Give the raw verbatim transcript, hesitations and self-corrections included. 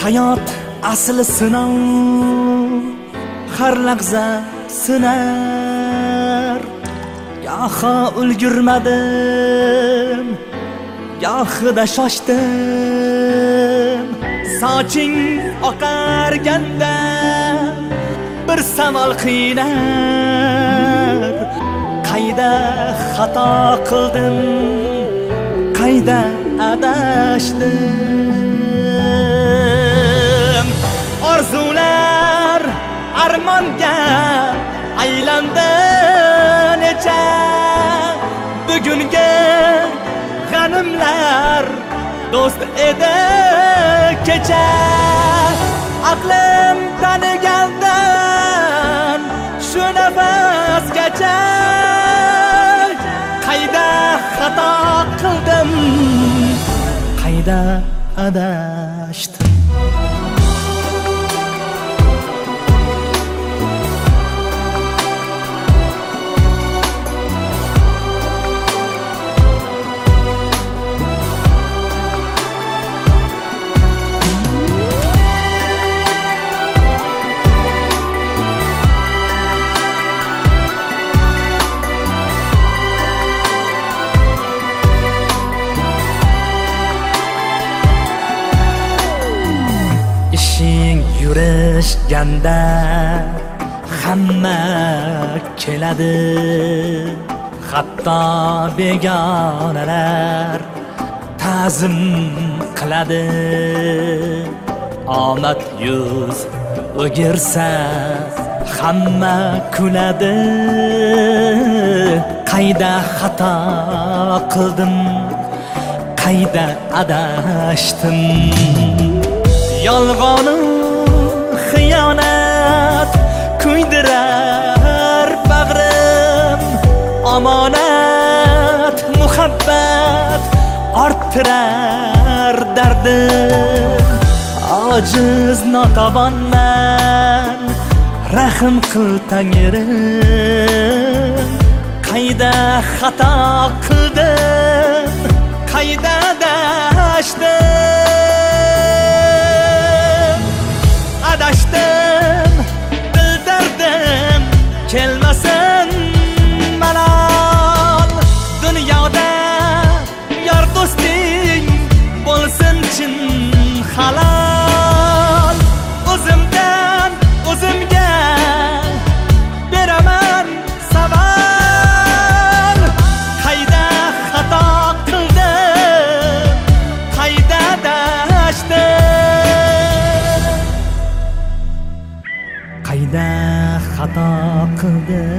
hayot asli sinov, har lahza sinar. Goho ulgurmadim, gohida shoshdim. Soching oqarganda bir savol qiynar. Qayda xato qildim, qayda adashdim. Orzular armonga aylandi necha, bugungi g'animlar do'st edi kecha. Aqlim tanigandan shu nafasgacha, qayda xato qildim, qayda adashdim. Ishing yurishganda hamma keladi, hatto begonalar ta'zim qiladi. Omad yuz o'girsa hamma kuladi. Qayda xato qildim, qayda adashdim. Yolg'onu xiyonat kuydirar bag'rim, omonat muhabbat orttirar dardim. Ojiz notobonman, rahm qil Tangrim. Qayda xato qildim, qayda adashdim. Adashdim, bildirdim, kelmasin malol. Dunyoda yor do'sting bo'lsin chin halol. O'zimdan o'zimga beraman savol. Qayda xato qildim, qayda adashdim. Qayda xato qildim,